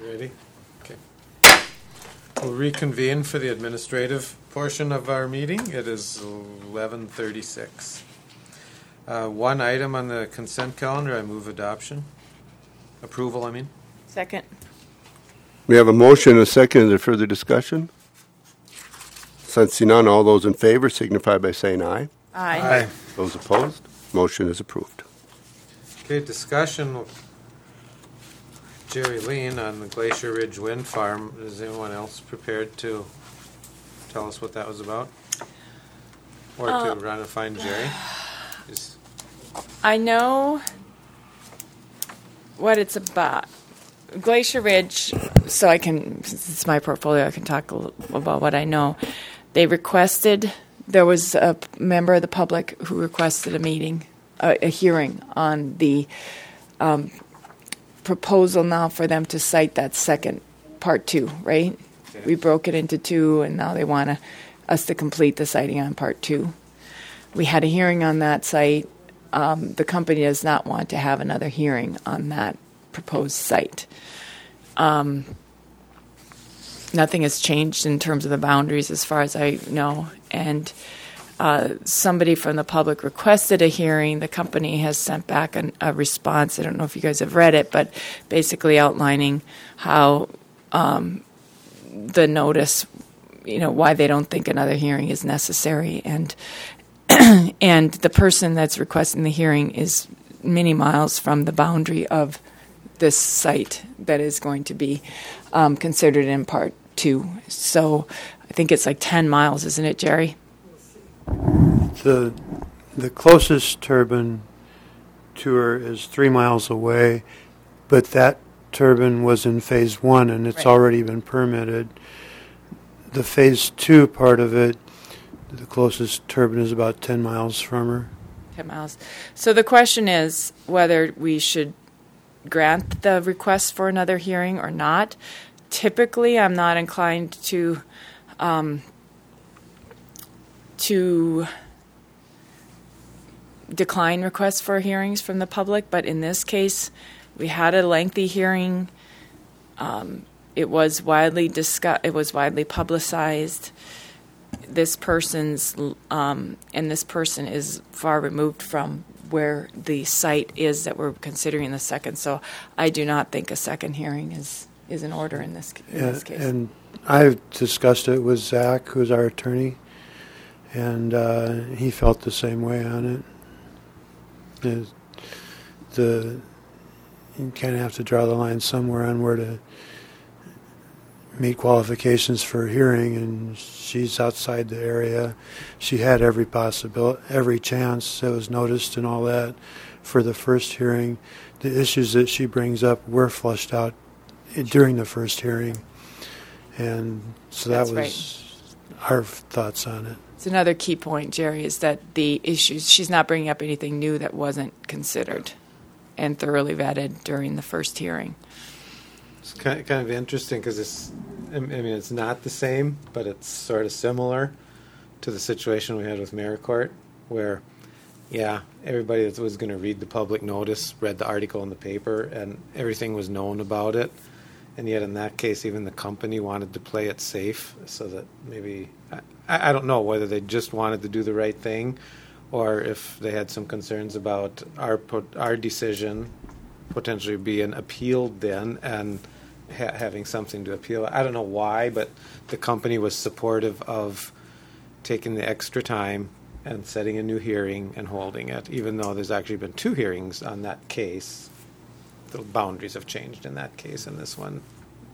Ready? Okay. We'll reconvene for the administrative portion of our meeting. It is 11:36. One item on the consent calendar, I move adoption. Approval, I mean. Second. We have a motion and a second. Is there further discussion? Sensing none, all those in favor signify by saying aye. Aye. Those opposed, motion is approved. Okay, discussion with Jerry Lean on the Glacier Ridge Wind Farm. Is anyone else prepared to tell us what that was about? Or to run and find Jerry? I know what it's about. Glacier Ridge, so I can, since it's my portfolio, I can talk a little about what I know. They requested, there was a member of the public who requested a meeting, a hearing on the proposal now for them to cite that second part 2, right? Okay. We broke it into 2, and now they want us to complete the citing on part 2. We had a hearing on that site. The company does not want to have another hearing on that proposed site. Nothing has changed in terms of the boundaries as far as I know, and somebody from the public requested a hearing. The company has sent back a response. I don't know if you guys have read it, but basically outlining how the notice, why they don't think another hearing is necessary, and and the person that's requesting the hearing is many miles from the boundary of this site that is going to be considered in part 2. So I think it's like 10 miles, isn't it, Jerry? The closest turbine to her is 3 miles away, but that turbine was in phase 1 and it's already been permitted. The phase 2 part of it, the closest turbine is about 10 miles from her. 10 miles. So the question is whether we should grant the request for another hearing or not. Typically, I'm not inclined to decline requests for hearings from the public, but in this case, we had a lengthy hearing. It was widely discussed. It was widely publicized. This person's and this person is far removed from where the site is that we're considering the second. So I do not think a second hearing is in order in this case. And I've discussed it with Zach, who's our attorney, and he felt the same way on it. You kind of have to draw the line somewhere on where to meet qualifications for hearing, and she's outside the area. She had every chance that was noticed and all that for the first hearing. The issues that she brings up were flushed out during the first hearing, and so that was our thoughts on it. It's another key point, Jerry, is that the issues, she's not bringing up anything new that wasn't considered and thoroughly vetted during the first hearing. It's kind of interesting because it's not the same, but it's sort of similar to the situation we had with Maricourt, where, everybody that was going to read the public notice read the article in the paper, and everything was known about it. And yet in that case, even the company wanted to play it safe, so that maybe, I don't know whether they just wanted to do the right thing, or if they had some concerns about our decision potentially being appealed then, and having something to appeal. I don't know why, but the company was supportive of taking the extra time and setting a new hearing and holding it, even though there's actually been 2 hearings on that case. The boundaries have changed in that case, and this one,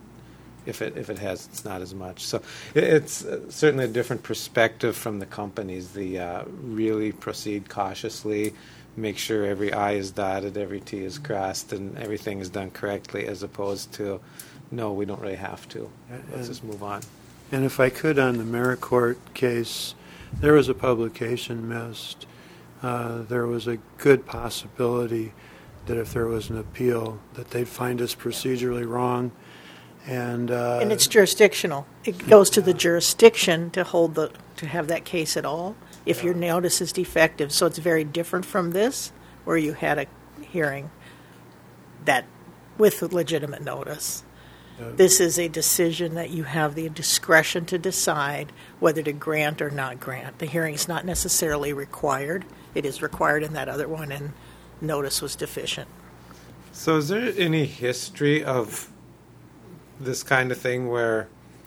if it has, it's not as much. So it's certainly a different perspective from the companies. The really proceed cautiously, make sure every I is dotted, every T is crossed, and everything is done correctly, as opposed to, no, we don't really have to. Let's just move on. And if I could, on the Maricourt case, there was a publication missed. There was a good possibility that if there was an appeal, that they'd find us procedurally wrong. And it's jurisdictional. It goes to the jurisdiction to have that case at all if your notice is defective. So it's very different from this, where you had a hearing that with a legitimate notice. This is a decision that you have the discretion to decide whether to grant or not grant. The hearing is not necessarily required. It is required in that other one, and notice was deficient. So, is there any history of this kind of thing where,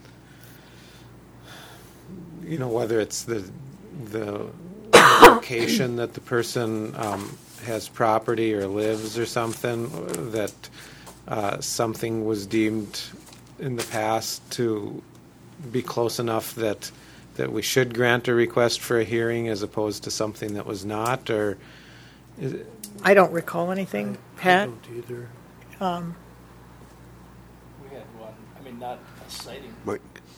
whether it's the location that the person has property or lives or something, that something was deemed in the past to be close enough that we should grant a request for a hearing as opposed to something that was not, or is it? I don't recall anything, Pat. I don't either. We had one, not a sighting. Mike?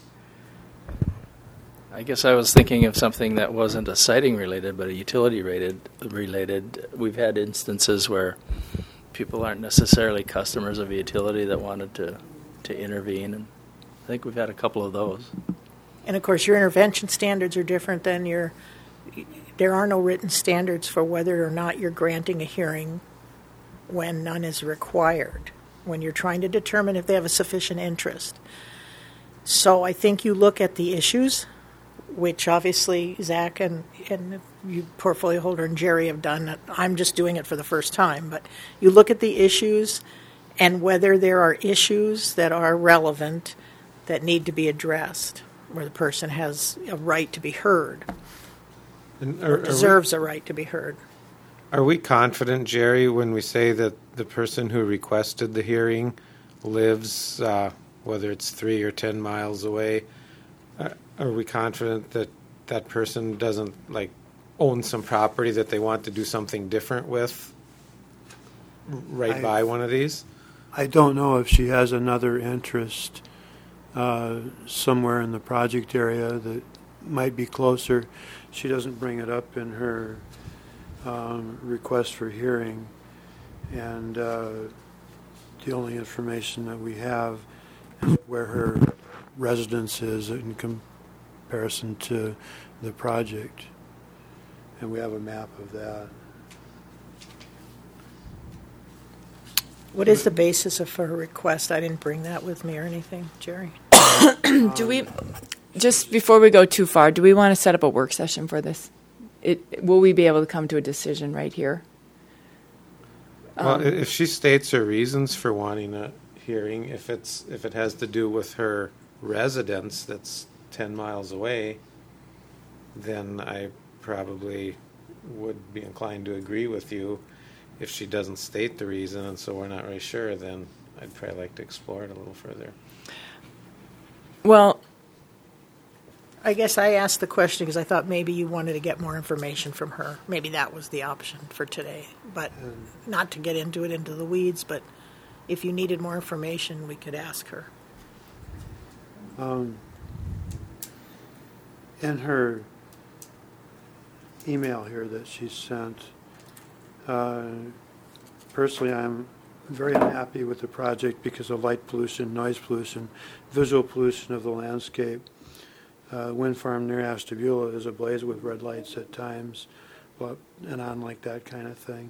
I guess I was thinking of something that wasn't a sighting related, but a utility related. We've had instances where people aren't necessarily customers of a utility that wanted to intervene, and I think we've had a couple of those. And of course, your intervention standards are different than there are no written standards for whether or not you're granting a hearing when none is required, when you're trying to determine if they have a sufficient interest. So I think you look at the issues, which obviously Zach and you, portfolio holder, and Jerry have done. I'm just doing it for the first time, but you look at the issues and whether there are issues that are relevant that need to be addressed, where the person has a right to be heard. And Deserves a right to be heard. Are we confident, Jerry, when we say that the person who requested the hearing lives, whether it's 3 or 10 miles away, are we confident that that person doesn't own some property that they want to do something different with by one of these? I don't know if she has another interest somewhere in the project area that might be closer. She doesn't bring it up in her request for hearing, and the only information that we have is where her residence is in comparison to the project, and we have a map of that. What is the basis of her request? I didn't bring that with me or anything, Jerry. Do we, just before we go too far, do we want to set up a work session for this? Will we be able to come to a decision right here? Well, if she states her reasons for wanting a hearing, if it has to do with her residence that's 10 miles away, then I probably would be inclined to agree with you. If she doesn't state the reason, and so we're not really sure, then I'd probably like to explore it a little further. Well, I guess I asked the question because I thought maybe you wanted to get more information from her. Maybe that was the option for today. But not to get into the weeds, but if you needed more information, we could ask her. In her email here that she sent, personally I'm very unhappy with the project because of light pollution, noise pollution, visual pollution of the landscape. Wind farm near Ashtabula is ablaze with red lights at times, and on like that kind of thing.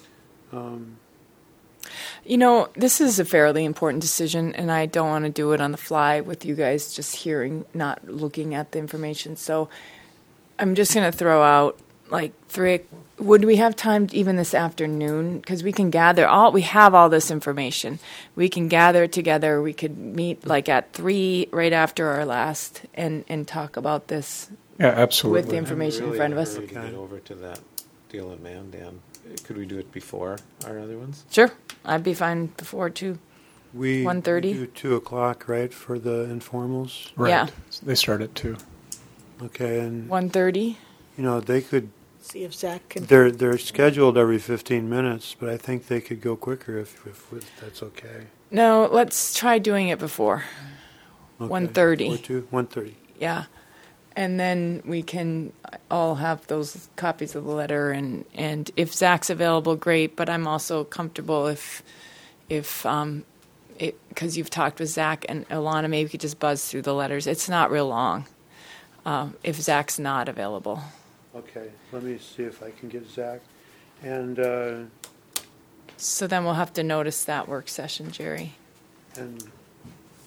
This is a fairly important decision, and I don't want to do it on the fly with you guys just hearing, not looking at the information. So I'm just going to throw out would we have time even this afternoon? Because we can we have all this information. We can gather it together. We could meet at 3 right after our last and talk about this. Yeah, absolutely. With the information in front of us. To get over to that deal in Mandan. Could we do it before our other ones? Sure. I'd be fine before, too. We 1:30? do 2 o'clock, right, for the informals? Right. Yeah. They start at 2. Okay, and 1:30? they could. See if Zach can. They're scheduled every 15 minutes, but I think they could go quicker if that's okay. No, let's try doing it before. Okay. 1:30. 1:30. Yeah. And then we can all have those copies of the letter, and if Zach's available, great. But I'm also comfortable if because you've talked with Zach and Ilana, maybe we could just buzz through the letters. It's not real long. If Zach's not available. Okay, let me see if I can get Zach. And So then we'll have to notice that work session, Jerry. and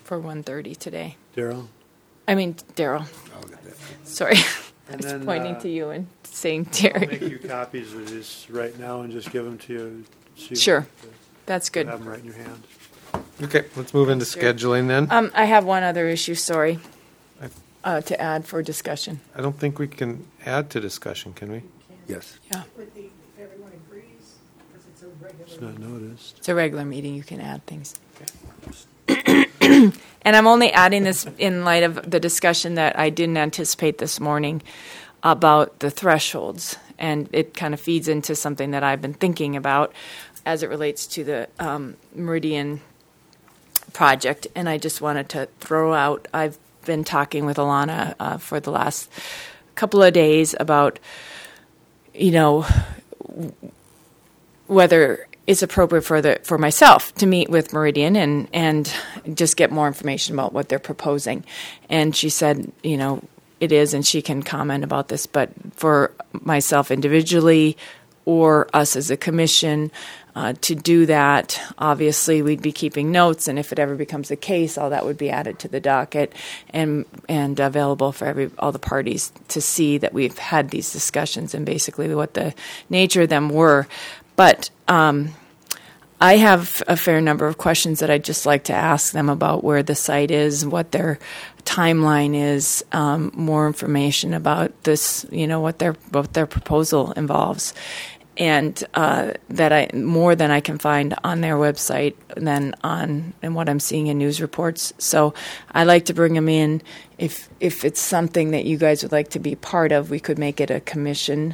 for 1:30 today. Daryl? I mean, Daryl. I'll get that. Sorry. I And was then, pointing to you and saying I'll Terry. make you copies of this right now and just give them to you. So you Sure. have to That's good. Have them right in your hand. Okay, let's move into scheduling then. I have one other issue, sorry, to add for discussion. I don't think we can add to discussion, can we? Yes. Yeah. If everyone agrees, because it's a regular. It's not noticed. It's a regular meeting, you can add things. And I'm only adding this in light of the discussion that I didn't anticipate this morning about the thresholds. And it kind of feeds into something that I've been thinking about as it relates to the Meridian project. And I just wanted to throw out, I've been talking with Alana for the last couple of days about, whether it's appropriate for myself to meet with Meridian and just get more information about what they're proposing. And she said, it is, and she can comment about this, but for myself individually or us as a commission to do that, obviously we'd be keeping notes, and if it ever becomes a case, all that would be added to the docket and available for all the parties to see that we've had these discussions and basically what the nature of them were. But I have a fair number of questions that I'd just like to ask them about where the site is, what their timeline is, more information about this, what their proposal involves, and that I more than I can find on their website than and what I'm seeing in news reports. So I like to bring them in. If it's something that you guys would like to be part of, we could make it a commission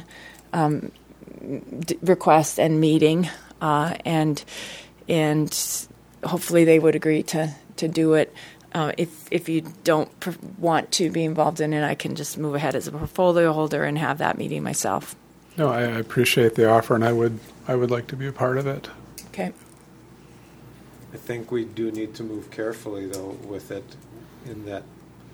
request and meeting, and hopefully they would agree to do it. If you don't want to be involved in it, I can just move ahead as a portfolio holder and have that meeting myself. No, I appreciate the offer, and I would like to be a part of it. Okay. I think we do need to move carefully, though, with it, in that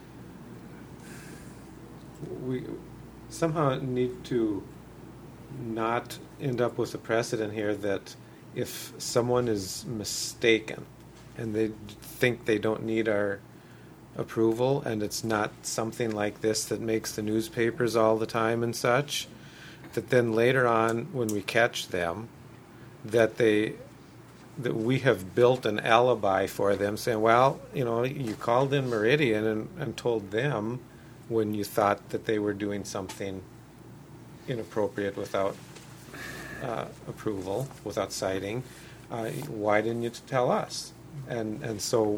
we somehow need to not end up with a precedent here that if someone is mistaken and they think they don't need our approval, and it's not something like this that makes the newspapers all the time and such, that then later on when we catch them, that we have built an alibi for them, saying, well, you called in Meridian and told them when you thought that they were doing something inappropriate without approval, without citing. Why didn't you tell us? And so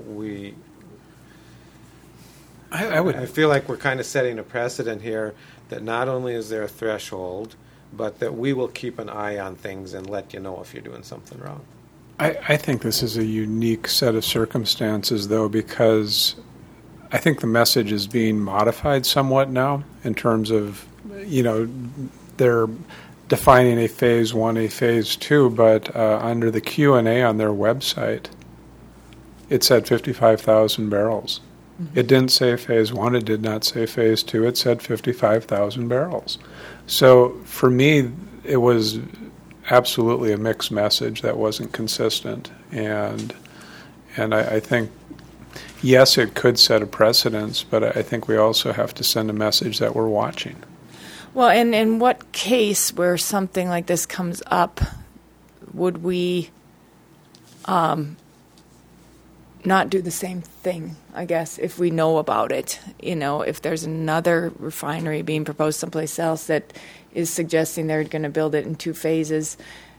I feel like we're kind of setting a precedent here that not only is there a threshold, but that we will keep an eye on things and let you know if you're doing something wrong. I think this is a unique set of circumstances, though, because I think the message is being modified somewhat now in terms of, they're defining a phase 1, a phase 2, but under the Q&A on their website, it said 55,000 barrels. Mm-hmm. It didn't say phase 1, it did not say phase 2, it said 55,000 barrels. So for me, it was absolutely a mixed message that wasn't consistent. And I think, yes, it could set a precedence, but I think we also have to send a message that we're watching. Well, and in what case where something like this comes up, would we not do the same thing, I guess, if we know about it? If there's another refinery being proposed someplace else that is suggesting they're going to build it in 2 phases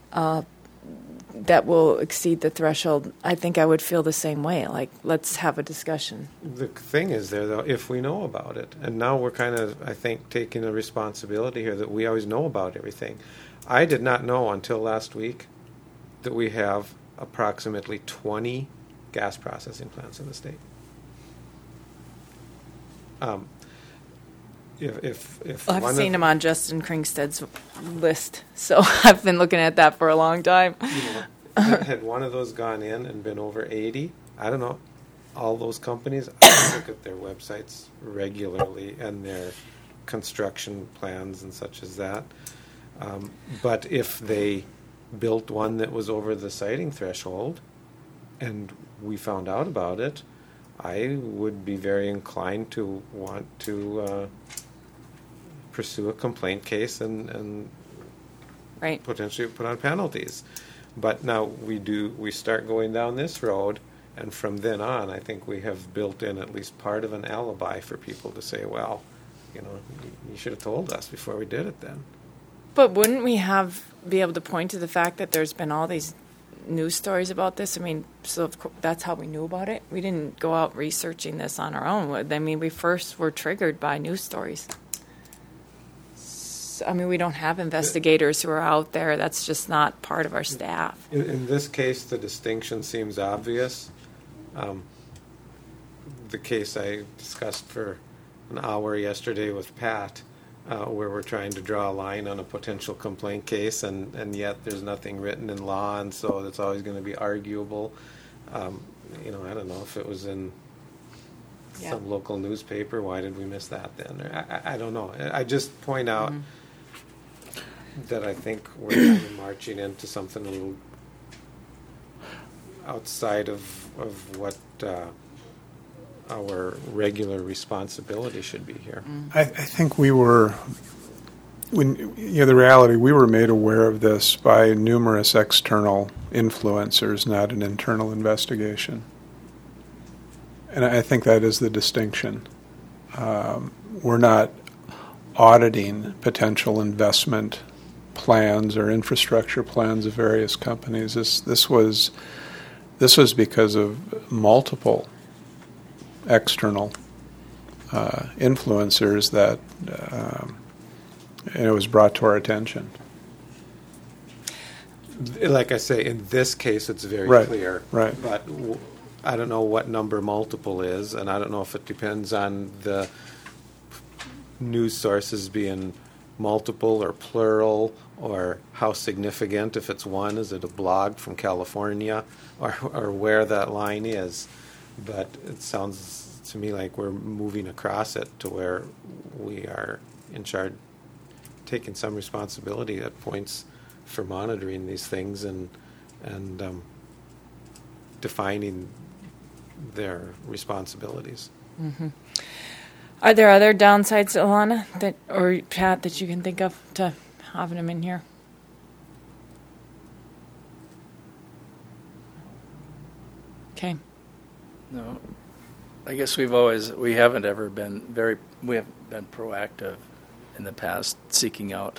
that will exceed the threshold, I think I would feel the same way. Like, let's have a discussion. The thing is there, though, if we know about it, and now we're kind of, I think, taking a responsibility here that we always know about everything. I did not know until last week that we have approximately 20 gas processing plants in the state. If I've seen them on Justin Kringsted's list, so I've been looking at that for a long time. Had one of those gone in and been over 80, I don't know, all those companies, I look at their websites regularly and their construction plans and such as that. But if they built one that was over the siting threshold and we found out about it, I would be very inclined to want to pursue a complaint case and Right. potentially put on penalties. But now we start going down this road, and from then on, I think we have built in at least part of an alibi for people to say, well, you should have told us before we did it then. But wouldn't we be able to point to the fact that there's been all these news stories about this? I mean, so that's how we knew about it. We didn't go out researching this on our own. I mean, we first were triggered by news stories. I mean, we don't have investigators who are out there. That's just not part of our staff. In this case, the distinction seems obvious. The case I discussed for an hour yesterday with Pat, where we're trying to draw a line on a potential complaint case, and yet there's nothing written in law, and so it's always going to be arguable. I don't know if it was in some local newspaper. Why did we miss that then? Or I don't know. I just point out that I think we're kind of marching into something a little outside of what our regular responsibility should be here. I think we were, the reality, we were made aware of this by numerous external influencers, not an internal investigation. And I think that is the distinction. We're not auditing potential investment plans or infrastructure plans of various companies. This was because of multiple external influencers that it was brought to our attention. Like I say, in this case, it's very clear. Right. But I don't know what number multiple is, and I don't know if it depends on the news sources being multiple or plural, or how significant. If it's one, is it a blog from California, or where that line is? But it sounds to me like we're moving across it to where we are in charge, taking some responsibility at points for monitoring these things and defining their responsibilities. Mm-hmm. Are there other downsides, Alana, or Pat, that you can think of to having them in here? Okay. No, I guess we haven't been proactive in the past, seeking out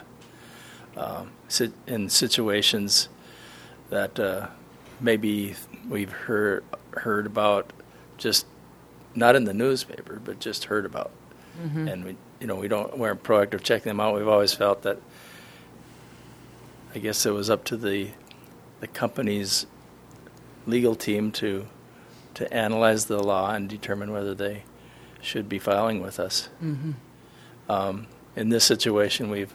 in situations that maybe we've heard about, just not in the newspaper, but just heard about. Mm-hmm. And we weren't proactive checking them out. We've always felt that, I guess it was up to the company's legal team to analyze the law and determine whether they should be filing with us. Mm-hmm. In this situation, with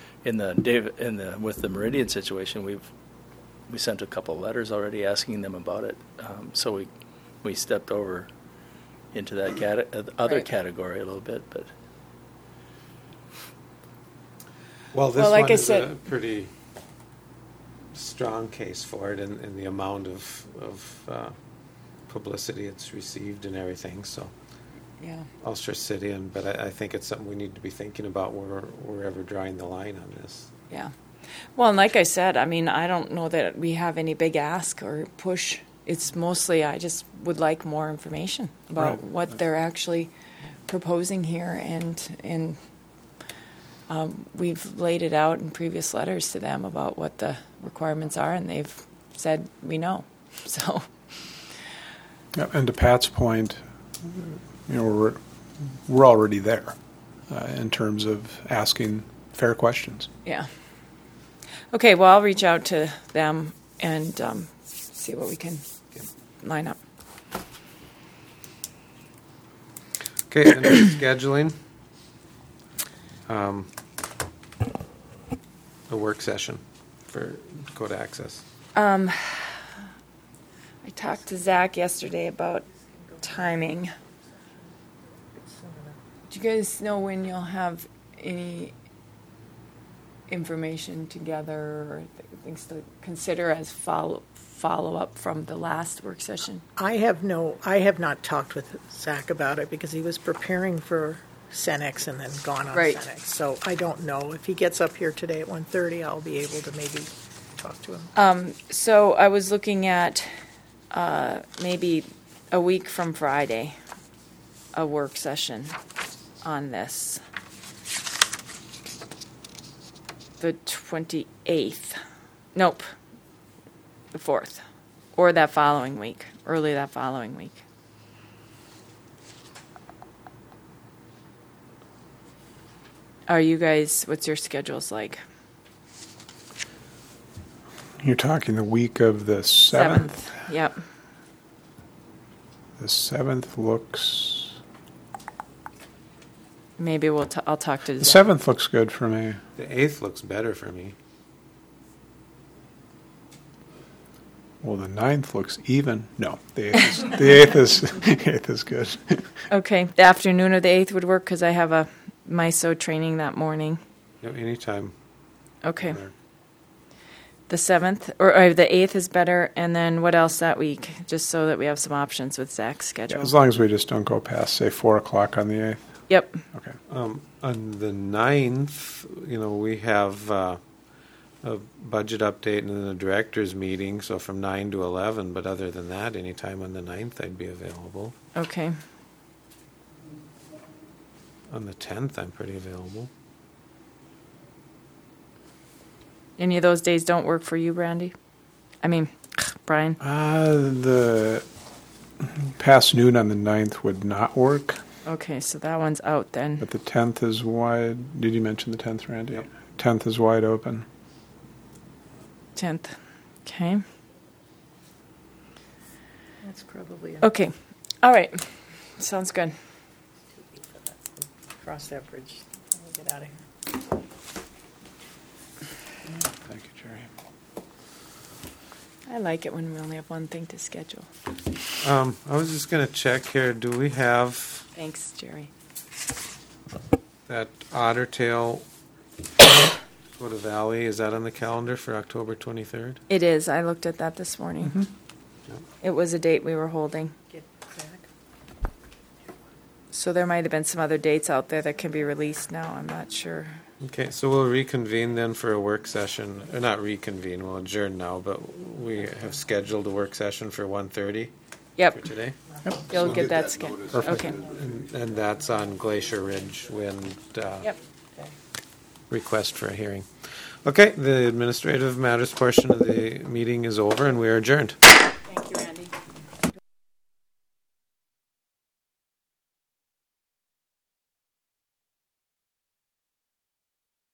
the Meridian situation, we sent a couple of letters already asking them about it. So we stepped over into that other category a little bit, but. Well, this like one I is said, a pretty strong case for it in the amount of publicity it's received and everything. So, yeah, Ulster City, but I think it's something we need to be thinking about where we're ever drawing the line on this. Yeah. Well, and like I said, I mean, I don't know that we have any big ask or push. It's mostly I just would like more information about what they're actually proposing here, and we've laid it out in previous letters to them about what the requirements are, and they've said we know. So. Yeah, and to Pat's point, we're already there in terms of asking fair questions. Yeah. Okay. Well, I'll reach out to them and see what we can line up. Okay, and scheduling. A work session for Dakota Access. I talked to Zach yesterday about timing. Do you guys know when you'll have any information together or things to consider as follow-up from the last work session? I have not talked with Zach about it because he was preparing for Cenex and then gone on Right. Cenex. So I don't know. If he gets up here today at 1:30, I'll be able to maybe talk to him. So I was looking at maybe a week from Friday, a work session on this. The 28th. Nope. The 4th. Or that following week. Early that following week. Are you guys, what's your schedules like? You're talking the week of the 7th? Yep. The 7th looks... Maybe I'll talk to The Zach. 7th looks good for me. The 8th looks better for me. Well, the 9th looks even. No, the 8th is, the 8th is good. Okay, the afternoon of the 8th would work because I have a MISO training that morning. Yep, anytime. Okay. The 7th, or the 8th is better, and then what else that week? Just so that we have some options with Zach's schedule. As long as we just don't go past, say, 4 o'clock on the 8th. Yep. Okay. On the 9th, we have a budget update and then a director's meeting, so from 9 to 11, but other than that, anytime on the 9th I'd be available. Okay. On the 10th, I'm pretty available. Any of those days don't work for you, Brandy? I mean, Brian? The past noon on the 9th would not work, Okay, so that one's out then. but the 10th is wide. Did you mention the 10th, Randy? Yep. 10th is wide open. 10th. Okay. That's probably Okay. All right. Sounds good. cross that bridge. Let me get out of here. Thank you, Jerry. I like it when we only have one thing to schedule. I was just going to check here. Do we have Thanks, Jerry. that Otter Tail Dakota Valley? Is that on the calendar for October 23rd? It is. I looked at that this morning. Yep. It was a date we were holding. Get Zach. So there might have been some other dates out there that can be released now. I'm not sure. Okay, so we'll reconvene then for a work session. Or not reconvene, we'll adjourn now, but we have scheduled a work session for 1:30 for Yep. today. You'll get that scheduled. Perfect. Okay. And that's on Glacier Ridge Wind Yep. request for a hearing. Okay, the administrative matters portion of the meeting is over and we are adjourned.